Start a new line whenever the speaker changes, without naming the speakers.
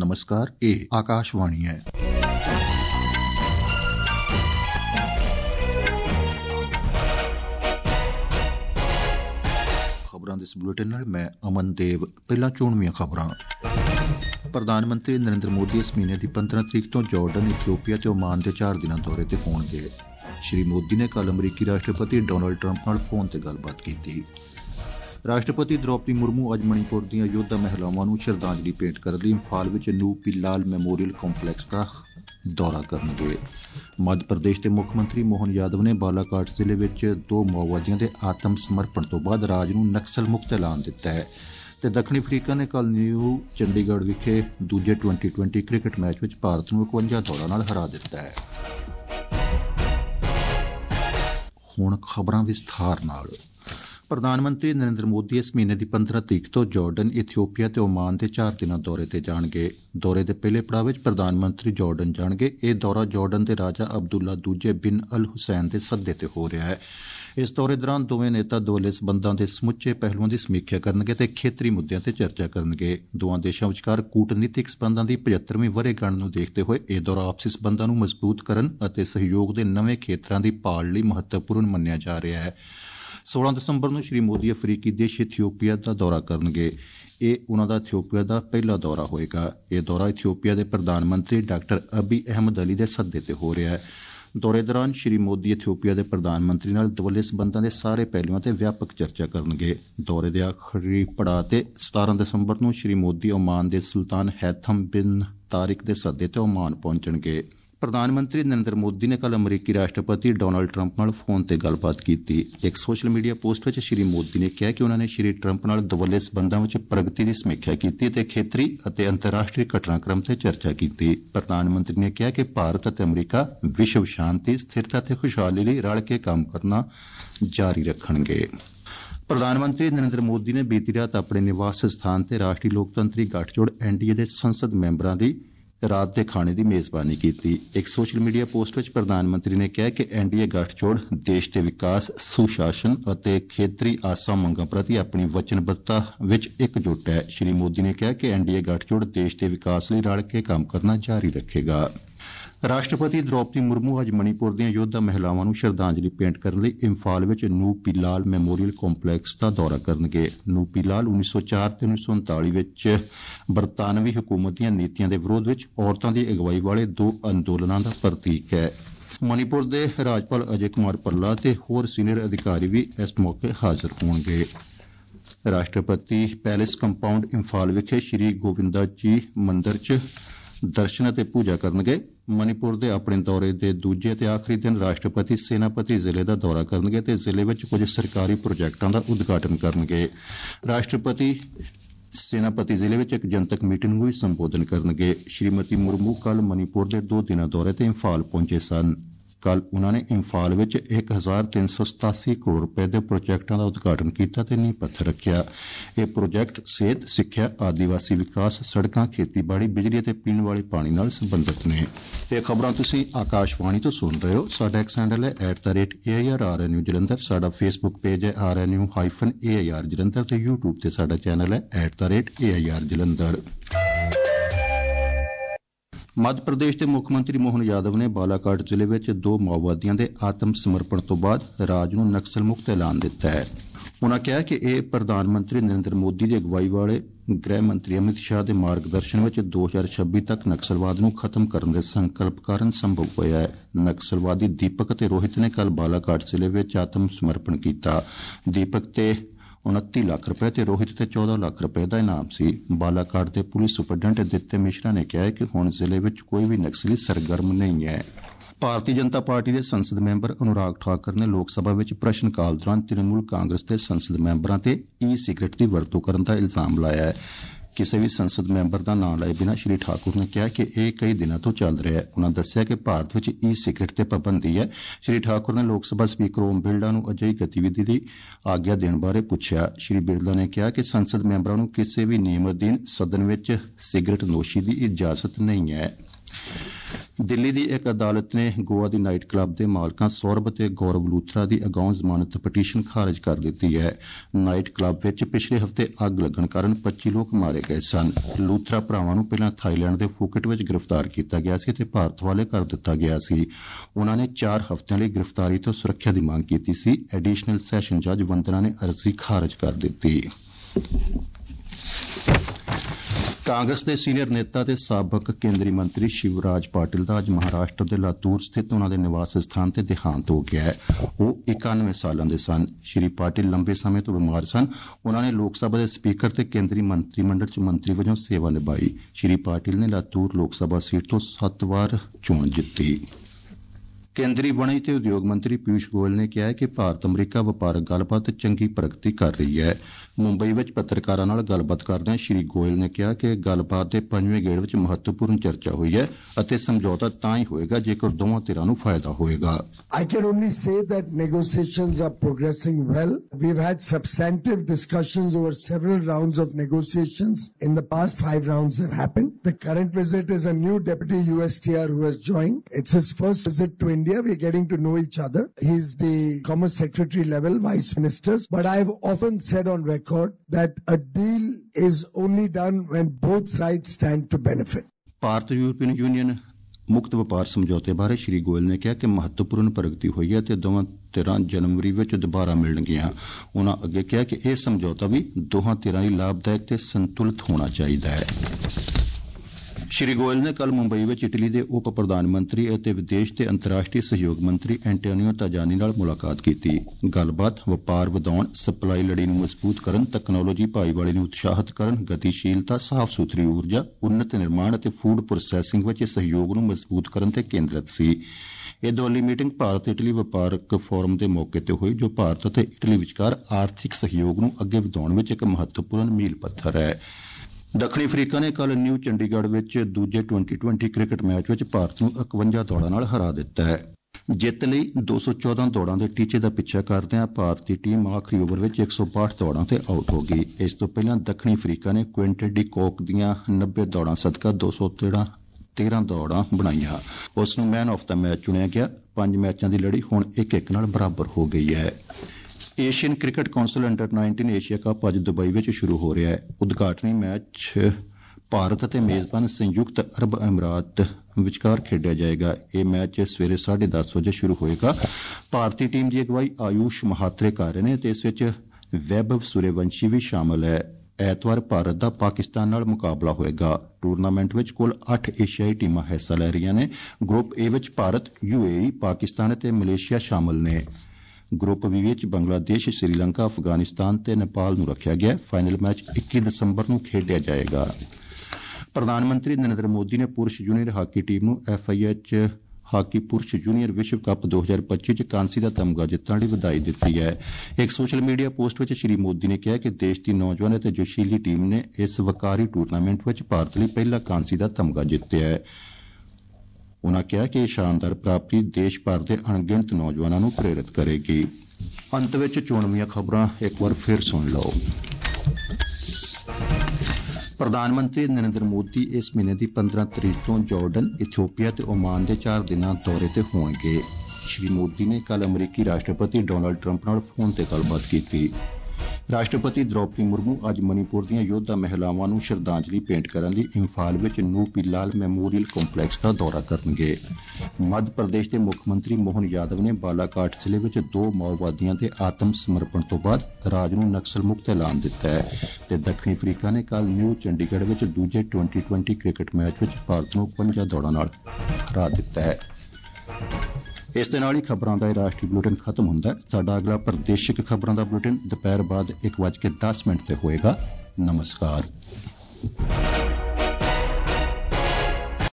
नमस्कार, ये आकाशवाणी है। खबरां दे इस बुलेटिन नाल मैं अमन देव। पहला चोणवीं खबरां। प्रधानमंत्री नरेंद्र मोदी इस महीने की 15 तरीक तो जॉर्डन, इथियोपिया ते ओमान के 4 दिना दौरे ते होणगे। श्री मोदी ने कल अमरीकी राष्ट्रपति डोनाल्ड ट्रंप नाल फोन ते गलबात की। राष्ट्रपति द्रौपदी मुर्मू अज मणिपुर दीआं योद्धा महिलावां नूं श्रद्धांजलि भेंट करन लई इंफाल विच नू पी लाल मैमोरियल कंपलैक्स का दौरा करनगे। मध्य प्रदेश के मुख्यमंत्री मोहन यादव ने बालाघाट जिले में 2 माओवादियों के आत्म समर्पण तो बाद राज नूं नक्सल मुक्त ऐलान दिता है। ते दक्षिणी अफ्रीका ने कल न्यू चंडीगढ़ विखे दूजे T20 क्रिकेट मैच में भारत नूं 51 दौड़ां नाल हरा दिता है। हुण खबरां विस्तार नाल। प्रधानमंत्री नरेंद्र मोदी इस महीने की 15 तरीक तो जॉर्डन, इथियोपिया ते ओमान के 4 दिना दौरे ते जाणगे। दौरे के पहले पड़ाव विच प्रधानमंत्री जॉर्डन जाणगे। यह दौरा जॉर्डन के राजा अब्दुल्ला दूजे बिन अल हुसैन के सद्दे ते हो रहा है। इस दौरे दौरान दोवें नेता दुवल्ले संबंधां के समुचे पहलुओं की समीक्षा करनगे ते खेतरी मुद्दों ते चर्चा करनगे। दोवां देशां विचकार कूटनीतिक संबंधां की 75वीं वरेगंढ नूं देखते हुए यह दौरा आपसी संबंधां नूं मजबूत करन अते सहयोग के नवें खेतरां की भाल लई महत्वपूर्ण मन्निया जा रहा है। 16 दिसंबर नूं श्री मोदी अफ्रीकी देश इथियोपिया का दौरा करनगे। यह उन्हां दा इथियोपिया का पहला दौरा होएगा। यह दौरा इथियोपिया के प्रधानमंत्री डॉक्टर अबी अहमद अली के सद्दे ते हो रहा है। दौरे दौरान श्री मोदी इथियोपिया के प्रधानमंत्री नाल दुवल्ले संबंधां के सारे पहलुओं ते व्यापक चर्चा करनगे। दौरे के आखिरी पड़ाव ते 17 दिसंबर नूं श्री मोदी ओमान के सुल्तान हैथम बिन तारिक के सद्दे ते ओमान पहुंचणगे। प्रधानमंत्री नरेंद्र मोदी ने कल अमरीकी राष्ट्रपति डोनाल्ड ट्रंप नाल फोन ते गलबात की। एक सोशल मीडिया पोस्ट में श्री मोदी ने कहा कि उन्होंने श्री ट्रंप नाल दुवल्ले संबंधां विच प्रगति की समीक्षा की ते खेतरी अते अंतर्राष्ट्रीय घटनाक्रम से चर्चा की। प्रधानमंत्री ने कहा कि भारत अते अमरीका विश्व शांति, स्थिरता ते खुशहाली लई रल के काम करना जारी रखणगे। प्रधानमंत्री नरेंद्र मोदी ने बीती रात अपने निवास स्थान ते राष्ट्रीय लोकतंत्री गठजोड़ NDA के संसद मैंबरां दी रात के खाने की मेजबानी की। एक सोशल मीडिया पोस्ट में प्रधानमंत्री ने कहा कि NDA गठजोड़ देश के विकास, सुशासन और खेतरी आसां मंगां प्रति अपनी वचनबद्धता विच एकजुट है। श्री मोदी ने कहा कि NDA गठजोड़ देश के विकास लई रल के काम करना जारी रखेगा। राष्ट्रपति द्रौपदी मुर्मू अज मणिपुर दीआं योद्धा महिलावां नूं श्रद्धांजलि भेंट करन लई इंफाल विच नू पी लाल मैमोरियल कंपलैक्स का दौरा करनगे। नू पी लाल 1904 ते 1939 विच बरतानवी हुकूमत दीआं नीतियां दे विरोध विच औरतां दी अगवाई वाले 2 अंदोलनां दा प्रतीक है। मणिपुर दे राज्यपाल अजय कुमार भल्ला ते होर सीनियर अधिकारी भी इस मौके हाजिर होणगे। राष्ट्रपति पैलेस कंपाउंड इंफाल विखे श्री गोविंदा जी मंदिर च दर्शन ते पूजा करनगे। मणिपुर के अपने दौरे के दूजे ते आखिरी दिन राष्ट्रपति सेनापति जिले का दौरा करनगे ते जिले में कुछ सरकारी प्रोजेक्टां का उद्घाटन करनगे। राष्ट्रपति सेनापति जिले में एक जनतक मीटिंग को भी संबोधन करनगे। श्रीमती मुर्मू कल मणिपुर के 2 दिना दौरे ते इंफाल पहुंचे सन। कल उन्होंने इंफाल में 1387 करोड़ रुपए के प्रोजेक्टों का उद्घाटन किया ते नींह पत्थर रखिया। ये प्रोजेक्ट सेहत, सिक्ख्या, आदिवासी विकास, सड़कां, खेतीबाड़ी, बिजली ते पीने वाले पानी नाल संबंधित ने। ये खबरां तुसीं आकाशवाणी तो सुन रहे हो। साडा एक्स हैंडल है @AIR जलंधर। साडा फेसबुक पेज है RNU-AIR जलंधर ते यूट्यूब ते साडा चैनल है @AIR जलंधर। मध्य प्रदेश के मुख्यमंत्री मोहन यादव ने बालाघाट जिले में 2 माओवादियों के आत्म समर्पण तो बाद राज नूं नक्सल मुक्त ऐलान दिता है। उन्होंने कहा कि यह प्रधानमंत्री नरेंद्र मोदी की अगवाई वाले गृह मंत्री अमित शाह के मार्गदर्शन में 2026 तक नक्सलवाद नूं खत्म करने के संकल्प कारण संभव होया है। नक्सलवादी दीपक ते रोहित ने कल बालाघाट जिले में आत्म समर्पण किया। दीपक ते 29 लाख रुपए ते रोहित ते 14 लाख रुपए का इनाम सी। बालाघाट के पुलिस सुपरडेंट दित्ते मिश्रा ने कहा है कि हुण जिले में कोई भी नक्सली सरगर्म नहीं है। भारतीय जनता पार्टी के संसद मैंबर अनुराग ठाकर ने लोक सभा में प्रश्न काल दौरान तृणमूल कांग्रेस के संसद मैंबरां ते ई-सिगरेट की वरतों करने का इल्जाम लाया है। किसी भी संसद मैंबर का नाम लाए बिना श्री ठाकुर ने कहा कि यह कई दिनों तो चल रहा है। उन्होंने दस्सिया कि भारत में ई-सिगरेट ते पाबंदी है। श्री ठाकुर ने लोक सभा स्पीकर ओम बिरला नूं अजिही गतिविधि की आग्ञा देने बारे पूछा। श्री बिरला ने कहा कि संसद मैंबरां नूं किसी भी नियम अधीन सदन में सिगरेट नोशी की इजाजत नहीं है। ਦਿੱਲੀ ਦੀ ਇੱਕ ਅਦਾਲਤ ਨੇ ਗੋਆ ਦੀ ਨਾਈਟ ਕਲੱਬ ਦੇ ਮਾਲਕਾਂ ਸੌਰਭ ਅਤੇ ਗੌਰਵ ਲੂਥਰਾ ਦੀ ਅਗਾਊਂ ਜ਼ਮਾਨਤ ਪਟੀਸ਼ਨ ਖਾਰਜ ਕਰ ਦਿੱਤੀ ਹੈ। ਨਾਈਟ ਕਲੱਬ ਵਿੱਚ ਪਿਛਲੇ ਹਫ਼ਤੇ ਅੱਗ ਲੱਗਣ ਕਾਰਨ 25 ਲੋਕ ਮਾਰੇ ਗਏ ਸਨ। ਲੂਥਰਾ ਭਰਾਵਾਂ ਨੂੰ ਪਹਿਲਾਂ ਥਾਈਲੈਂਡ ਦੇ ਫੂਕਟ ਵਿੱਚ ਗ੍ਰਿਫਤਾਰ ਕੀਤਾ ਗਿਆ ਸੀ ਅਤੇ ਭਾਰਤ ਹਵਾਲੇ ਕਰ ਦਿੱਤਾ ਗਿਆ ਸੀ। ਉਨ੍ਹਾਂ ਨੇ 4 ਹਫ਼ਤਿਆਂ ਲਈ ਗ੍ਰਿਫਤਾਰੀ ਤੋਂ ਸੁਰੱਖਿਆ ਦੀ ਮੰਗ ਕੀਤੀ ਸੀ। ਐਡੀਸ਼ਨਲ ਸੈਸ਼ਨ ਜੱਜ ਵੰਦਨਾ ਨੇ ਅਰਜ਼ੀ ਖਾਰਜ ਕਰ ਦਿੱਤੀ। ਕਾਂਗਰਸ ਦੇ ਸੀਨੀਅਰ ਨੇਤਾ ਤੇ ਸਾਬਕ ਕੇਂਦਰੀ ਮੰਤਰੀ ਸ਼ਿਵਰਾਜ ਪਾਟਿਲ ਦਾ ਅੱਜ ਮਹਾਰਾਸ਼ਟਰ ਦੇ ਲਾਤੂਰ ਸਥਿਤ ਉਨ੍ਹਾਂ ਦੇ ਨਿਵਾਸ ਸਥਾਨ ਤੇ ਦੇਹਾਂਤ ਹੋ ਗਿਆ ਹੈ। ਉਹ 91 ਸਾਲਾਂ ਦੇ ਸਨ। ਸ਼੍ਰੀ ਪਾਟਿਲ ਲੰਬੇ ਸਮੇਂ ਤੋਂ ਬਿਮਾਰ ਸਨ। ਉਨ੍ਹਾਂ ਨੇ ਲੋਕ ਸਭਾ ਦੇ ਸਪੀਕਰ ਤੇ ਕੇਂਦਰੀ ਮੰਤਰੀ ਮੰਡਲ ਚ ਮੰਤਰੀ ਵਜੋਂ ਸੇਵਾ ਨਿਭਾਈ। ਸ਼੍ਰੀ ਪਾਟਿਲ ਨੇ ਲਾਤੂਰ ਲੋਕ ਸਭਾ ਸੀਟ ਤੋਂ 7 ਵਾਰ ਚੋਣ ਜਿੱਤੀ। ਕੇਂਦਰੀ ਵਣਜ ਤੇ ਉਦਯੋਗ ਮੰਤਰੀ ਪਿਊਸ਼ ਗੋਇਲ ਨੇ ਕਿਹਾ ਹੈ ਕਿ ਭਾਰਤ ਅਮਰੀਕਾ ਵਪਾਰਕ ਗੱਲਬਾਤ ਚੰਗੀ ਪ੍ਰਗਤੀ ਕਰ ਰਹੀ ਹੈ। ਮੁੰਬਈ ਵਿੱਚ ਪੱਤਰਕਾਰਾਂ ਨਾਲ ਗੱਲਬਾਤ ਕਰਦਿਆਂ ਸ਼੍ਰੀ ਗੋਇਲ ਨੇ ਕਿਹਾ ਕਿ ਗੱਲਬਾਤ ਦੇ 5ਵੇਂ ਗੇੜ ਵਿੱਚ ਮਹੱਤਵਪੂਰਨ ਚਰਚਾ ਹੋਈ ਹੈ ਅਤੇ ਸਮਝੌਤਾ ਤਾਂ ਹੀ ਹੋਏਗਾ ਜੇਕਰ ਦੋਵਾਂ ਧਿਰਾਂ ਨੂੰ ਫਾਇਦਾ ਹੋਏਗਾ।
I can only say that negotiations are progressing well. We've had substantive discussions over several rounds of negotiations. In the past 5 rounds have happened. The current visit is a new deputy USTR who has joined. It's his first visit to India. We're getting to know each other. He's the Commerce Secretary level, Vice Ministers. But I've often said on record that a deal is only done when both sides stand to benefit.
Bharat European Union ਮੁਕਤ ਵਪਾਰ ਸਮਝੌਤੇ ਬਾਰੇ ਸ਼੍ਰੀ ਗੋਇਲ ਨੇ ਕਿਹਾ ਕਿ ਮਹੱਤਵਪੂਰਨ ਪ੍ਰਗਤੀ ਹੋਈ ਹੈ ਤੇ ਦੋਵਾਂ ਧਿਰਾਂ ਜਨਵਰੀ ਵਿੱਚ ਦੁਬਾਰਾ ਮਿਲਣਗੀਆਂ। ਉਨ੍ਹਾਂ ਅੱਗੇ ਕਿਹਾ ਕਿ ਇਹ ਸਮਝੌਤਾ ਵੀ ਦੋਹਾਂ ਧਿਰਾਂ ਲਈ ਲਾਭਦਾਇਕ ਤੇ ਸੰਤੁਲਿਤ ਹੋਣਾ ਚਾਹੀਦਾ ਹੈ। ਸ਼੍ਰੀ ਗੋਇਲ ਨੇ ਕੱਲ੍ਹ ਮੁੰਬਈ ਵਿੱਚ ਇਟਲੀ ਦੇ ਉਪ ਪ੍ਰਧਾਨ ਮੰਤਰੀ ਅਤੇ ਵਿਦੇਸ਼ ਤੇ ਅੰਤਰਰਾਸ਼ਟਰੀ ਸਹਿਯੋਗ ਮੰਤਰੀ ਐਂਟੋਨੀਓ ਤਾਜਾਨੀ ਨਾਲ ਮੁਲਾਕਾਤ ਕੀਤੀ। ਗੱਲਬਾਤ ਵਪਾਰ ਵਧਾਉਣ, ਸਪਲਾਈ ਲੜੀ ਨੂੰ ਮਜ਼ਬੂਤ ਕਰਨ, ਤਕਨਾਲੋਜੀ ਭਾਈਵਾਲੀ ਨੂੰ ਉਤਸ਼ਾਹਿਤ ਕਰਨ, ਗਤੀਸ਼ੀਲਤਾ, ਸਾਫ਼ ਸੁਥਰੀ ਊਰਜਾ, ਉੱਨਤ ਨਿਰਮਾਣ ਅਤੇ ਫੂਡ ਪ੍ਰੋਸੈਸਿੰਗ ਵਿੱਚ ਸਹਿਯੋਗ ਨੂੰ ਮਜ਼ਬੂਤ ਕਰਨ ਤੇ ਕੇਂਦਰਿਤ ਸੀ। ਇਹ ਦੋਹਲੀ ਮੀਟਿੰਗ ਭਾਰਤ ਇਟਲੀ ਵਪਾਰਕ ਫੋਰਮ ਦੇ ਮੌਕੇ ਤੇ ਹੋਈ ਜੋ ਭਾਰਤ ਅਤੇ ਇਟਲੀ ਵਿਚਕਾਰ ਆਰਥਿਕ ਸਹਿਯੋਗ ਨੂੰ ਅੱਗੇ ਵਧਾਉਣ ਵਿੱਚ ਇੱਕ ਮਹੱਤਵਪੂਰਨ ਮੀਲ ਪੱਥਰ ਹੈ। ਦੱਖਣੀ ਅਫਰੀਕਾ ਨੇ ਕੱਲ੍ਹ ਨਿਊ ਚੰਡੀਗੜ੍ਹ ਵਿੱਚ ਦੂਜੇ 2020 ਕ੍ਰਿਕਟ ਮੈਚ ਵਿੱਚ ਭਾਰਤ ਨੂੰ 51 ਦੌੜਾਂ ਨਾਲ ਹਰਾ ਦਿੱਤਾ ਹੈ। ਜਿੱਤ ਲਈ 214 ਦੌੜਾਂ ਦੇ ਟੀਚੇ ਦਾ ਪਿੱਛਾ ਕਰਦਿਆਂ ਭਾਰਤੀ ਟੀਮ ਆਖਰੀ ਓਵਰ ਵਿੱਚ 162 ਦੌੜਾਂ ਤੇ ਆਊਟ ਹੋ ਗਈ। ਇਸ ਤੋਂ ਪਹਿਲਾਂ ਦੱਖਣੀ ਅਫਰੀਕਾ ਨੇ ਕੁਇੰਟਨ ਡੀ ਕੋਕ ਦੀਆਂ 90 ਦੌੜਾਂ ਸਦਕਾ 213 ਦੌੜਾਂ ਬਣਾਈਆਂ। ਉਸ ਨੂੰ ਮੈਨ ਆਫ ਦਾ ਮੈਚ ਚੁਣਿਆ ਗਿਆ। 5 ਮੈਚਾਂ ਦੀ ਲੜੀ ਹੁਣ 1-1 ਨਾਲ ਬਰਾਬਰ ਹੋ ਗਈ ਹੈ। Asian cricket council under 19 Asia cup ਅੱਜ ਦੁਬਈ ਵਿੱਚ ਸ਼ੁਰੂ ਹੋ ਰਿਹਾ ਹੈ। ਉਦਘਾਟਨੀ ਮੈਚ ਭਾਰਤ ਅਤੇ ਮੇਜ਼ਬਾਨ ਸੰਯੁਕਤ ਅਰਬ ਅਮੀਰਾਤ ਵਿਚਕਾਰ ਖੇਡਿਆ ਜਾਏਗਾ। ਇਹ ਮੈਚ ਸਵੇਰੇ 10:30 ਵਜੇ ਸ਼ੁਰੂ ਹੋਏਗਾ। ਭਾਰਤੀ ਟੀਮ ਦੀ ਅਗਵਾਈ ਆਯੂਸ਼ ਮਹਾਤਰੇ ਕਰ ਰਹੇ ਨੇ ਤੇ ਇਸ ਵਿੱਚ ਵੈਭਵ ਸੂਰਯਵੰਸ਼ੀ ਵੀ ਸ਼ਾਮਲ ਹੈ। ਐਤਵਾਰ ਭਾਰਤ ਦਾ ਪਾਕਿਸਤਾਨ ਨਾਲ ਮੁਕਾਬਲਾ ਹੋਏਗਾ। ਟੂਰਨਾਮੈਂਟ ਵਿੱਚ ਕੁੱਲ 8 ਏਸ਼ੀਆਈ ਟੀਮਾਂ ਹਿੱਸਾ ਲੈ ਰਹੀਆਂ ਨੇ। ਗਰੁੱਪ ਏ ਵਿੱਚ ਭਾਰਤ, UAE, ਪਾਕਿਸਤਾਨ ਅਤੇ ਮਲੇਸ਼ੀਆ ਸ਼ਾਮਲ ਨੇ। ਗਰੁੱਪ ਬੀ ਵਿੱਚ ਬੰਗਲਾਦੇਸ਼, ਸ੍ਰੀਲੰਕਾ, ਅਫਗਾਨਿਸਤਾਨ ਤੇ ਨੇਪਾਲ ਨੂੰ ਰੱਖਿਆ ਗਿਆ। ਫਾਈਨਲ ਮੈਚ 21 ਦਸੰਬਰ ਨੂੰ ਖੇਡਿਆ ਜਾਏਗਾ। ਪ੍ਰਧਾਨ ਮੰਤਰੀ ਨਰਿੰਦਰ ਮੋਦੀ ਨੇ ਪੁਰਸ਼ ਜੂਨੀਅਰ ਹਾਕੀ ਟੀਮ ਨੂੰ FIH ਹਾਕੀ ਪੁਰਸ਼ ਜੂਨੀਅਰ ਵਿਸ਼ਵ ਕੱਪ 2025 ਚ ਕਾਂਸੀ ਦਾ ਤਮਗਾ ਜਿੱਤਣ ਲਈ ਵਧਾਈ ਦਿੱਤੀ ਹੈ। ਇੱਕ ਸੋਸ਼ਲ ਮੀਡੀਆ ਪੋਸਟ ਵਿੱਚ ਸ਼੍ਰੀ ਮੋਦੀ ਨੇ ਕਿਹਾ ਕਿ ਦੇਸ਼ ਦੀ ਨੌਜਵਾਨ ਅਤੇ ਜੋਸ਼ੀਲੀ ਟੀਮ ਨੇ ਇਸ ਵਕਾਰੀ ਟੂਰਨਾਮੈਂਟ ਵਿੱਚ ਭਾਰਤ ਲਈ ਪਹਿਲਾ ਕਾਂਸੀ ਦਾ ਤਮਗਾ ਜਿੱਤਿਆ ਹੈ। ਉਨ੍ਹਾਂ ਕਿਹਾ ਕਿ ਇਹ ਸ਼ਾਨਦਾਰ ਪ੍ਰਾਪਤੀ ਦੇਸ਼ ਭਰ ਦੇ ਅਣਗਿਣਤ ਨੌਜਵਾਨਾਂ ਨੂੰ ਪ੍ਰੇਰਿਤ ਕਰੇਗੀ। ਅੰਤ ਵਿੱਚ ਚੋਣਵੀਆਂ ਖਬਰਾਂ ਇੱਕ ਵਾਰ ਫਿਰ ਸੁਣ ਲਓ। ਪ੍ਰਧਾਨ ਮੰਤਰੀ ਨਰਿੰਦਰ ਮੋਦੀ ਇਸ ਮਹੀਨੇ ਦੀ 15 ਤਰੀਕ ਤੋਂ ਜਾਰਡਨ, ਇਥੀਓਪੀਆ ਤੇ ਓਮਾਨ ਦੇ 4 ਦਿਨਾਂ ਦੌਰੇ ਤੇ ਹੋਣਗੇ। ਸ਼੍ਰੀ ਮੋਦੀ ਨੇ ਕੱਲ੍ਹ ਅਮਰੀਕੀ ਰਾਸ਼ਟਰਪਤੀ ਡੋਨਾਲਡ ਟਰੰਪ ਨਾਲ ਫੋਨ ਤੇ ਗੱਲਬਾਤ ਕੀਤੀ। ਰਾਸ਼ਟਰਪਤੀ ਦ੍ਰੌਪਦੀ ਮੁਰਮੂ ਅੱਜ ਮਨੀਪੁਰ ਦੀਆਂ ਯੋਧਾ ਮਹਿਲਾਵਾਂ ਨੂੰ ਸ਼ਰਧਾਂਜਲੀ ਭੇਂਟ ਕਰਨ ਲਈ ਇੰਫਾਲ ਵਿੱਚ ਨੂੰ ਪੀ ਲਾਲ ਮੈਮੋਰੀਅਲ ਕੰਪਲੈਕਸ ਦਾ ਦੌਰਾ ਕਰਨਗੇ। ਮੱਧ ਪ੍ਰਦੇਸ਼ ਦੇ ਮੁੱਖ ਮੰਤਰੀ ਮੋਹਨ ਯਾਦਵ ਨੇ ਬਾਲਾਕਾਟ ਜ਼ਿਲ੍ਹੇ ਵਿੱਚ 2 ਮਾਓਵਾਦੀਆਂ ਦੇ ਆਤਮ ਸਮਰਪਣ ਤੋਂ ਬਾਅਦ ਰਾਜ ਨੂੰ ਨਕਸਲ ਮੁਕਤ ਐਲਾਨ ਦਿੱਤਾ ਹੈ ਤੇ ਦੱਖਣੀ ਅਫਰੀਕਾ ਨੇ ਕੱਲ੍ਹ ਨਿਊ ਚੰਡੀਗੜ੍ਹ ਵਿੱਚ ਦੂਜੇ 2020 ਕ੍ਰਿਕਟ ਮੈਚ ਵਿੱਚ ਭਾਰਤ ਨੂੰ 51 ਦੌੜਾਂ ਨਾਲ ਹਰਾ ਦਿੱਤਾ ਹੈ। ਇਸ ਦੇ ਨਾਲ ਹੀ ਖਬਰਾਂ ਦਾ ਰਾਸ਼ਟਰੀ ਬੁਲੇਟਿਨ ਖਤਮ ਹੁੰਦਾ ਹੈ। ਸਾਡਾ ਅਗਲਾ ਪ੍ਰਦੇਸ਼ਿਕ ਖਬਰਾਂ ਦਾ ਬੁਲੇਟਿਨ ਦੁਪਹਿਰ ਬਾਅਦ 1:10 ਤੇ ਹੋਏਗਾ। ਨਮਸਕਾਰ।